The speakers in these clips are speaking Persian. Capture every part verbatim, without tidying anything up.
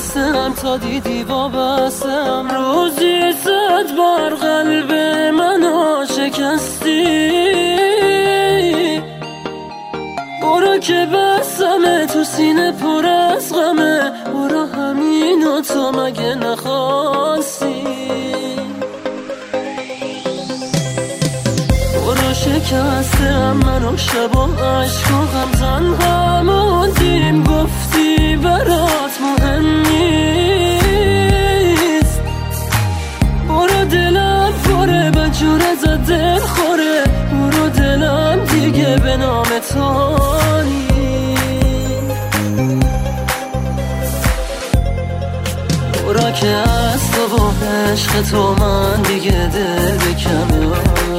خستم تا دیدی وابستم، روزی صد بار قلب منو شکستی. برو که بستمه تو سینه پر از غمه، برو همینو تو مگه نخواستی. برو شکستم منو شب و عشق و غم تنها موندیم، گفتی برات مهم نیست. برو دلم پره به جوره زد دل خوره، برو دلم دیگه به نام تو نیست. برو که از تو و عشق تو من دیگه دل بکنم،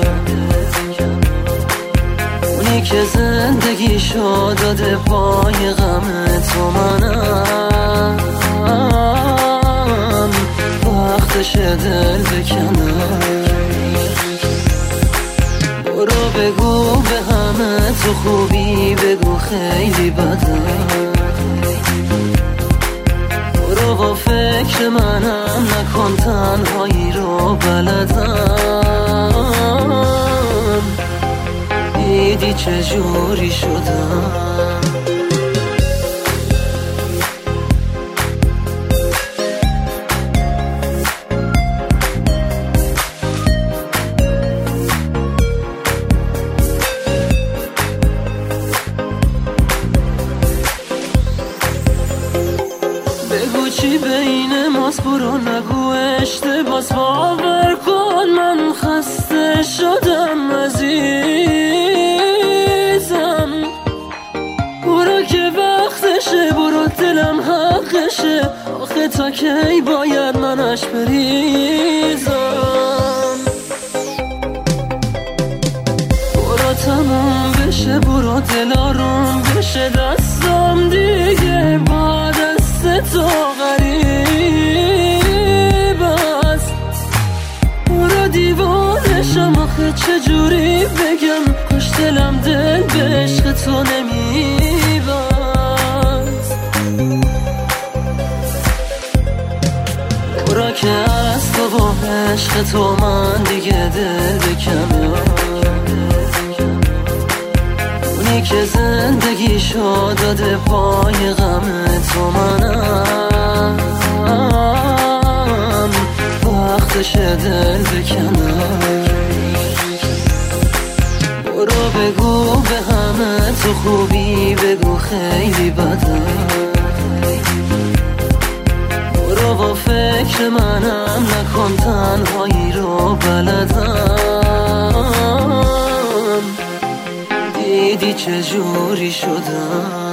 اونی که زندگی شد داده پای غم تو منم. وقتش دل بکنم، برو بگو به همه تو خوبی، بگو خیلی بدم. برو با فکر منم نکن تنهایی رو بلدم. دیدی چجوری شدم. بگو چی بین ماست، برو نگو اشتباس، باور کن من خسته شدم عزیزم. برو که وقتشه، برو دلم حقشه، آخه تا کی باید منش بریزم. برو تموم بشه، برو دل آروم بشه، دستم دیگه با دست تو غریب است. برو دیوانشم آخه چجوری بگم، کاش دلم دل به عشق تو نمیبست. برو که از تو و عشق تو من دیگه دل بکنم، اونی که زندگی شد داده پای غم تو منم. وقتش دل بکنم، برو بگو به همه تو خوبی، بگو خیلی بدم. برو با فکر منم نکن تنهایی رو بلدم. دیدی چجوری شدم.